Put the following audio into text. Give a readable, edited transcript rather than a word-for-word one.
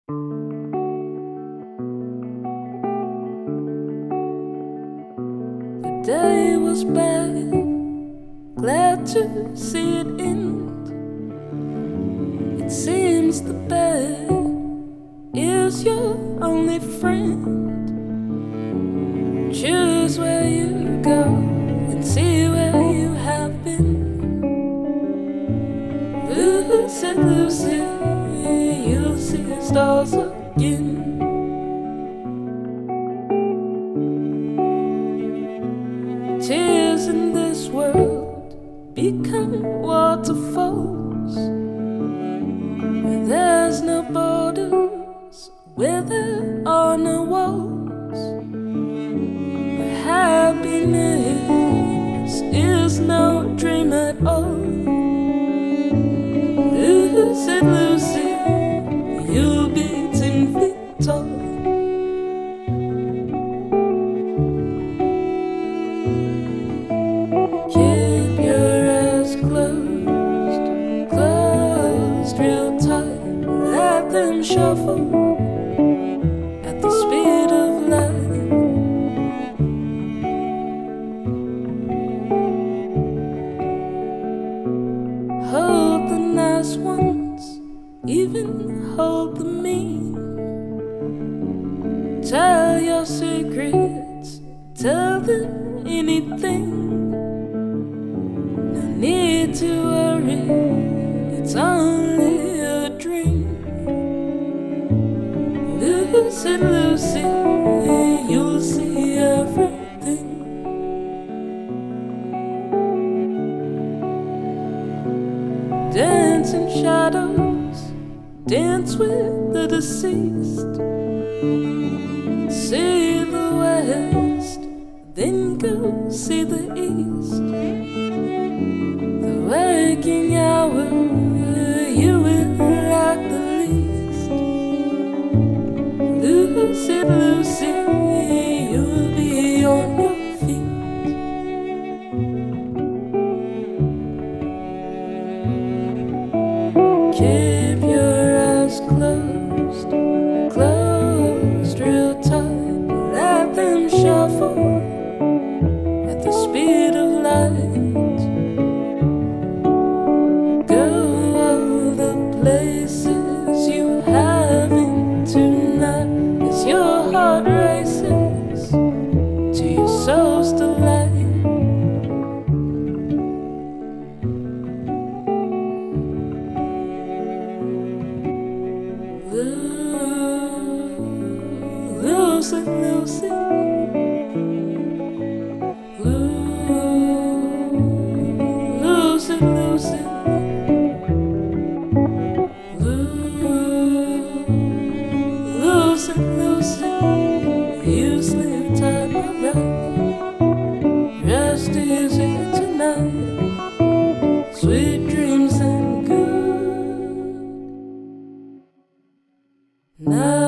The day was bad, glad to see it end. It seems the bed is your only friend. Choose where you go and see where you have been. Lucy, Lucy, you'll see stars again. Tears in this world become waterfalls, where there's no borders, where there are no walls, where happiness is no dream at all. Lucy, Lucy, you'll be 10 feet tall. Keep your eyes closed, closed real tight. Let them shuffle at the speed of light. Hold the nice ones, even hold the mean. Tell your secrets, tell them anything. No need to worry, it's only a dream. Lucy, Lucy, you'll see everything. Dance in shadows, dance with the deceased. See the west, then go see the east. The waking hour you will like the least. Lucy, Lucy, you'll be on your feet. Keep your eyes closed, closed real tight. Let them shuffle at the speed of light. Go all the places you haven't tonight, as your heart races to your soul's delight. Lucy, Lucy, Lucy, Lucy, Lucy, Lucy, you sleep tight, my love. Rest easy tonight, sweet dreams and good night.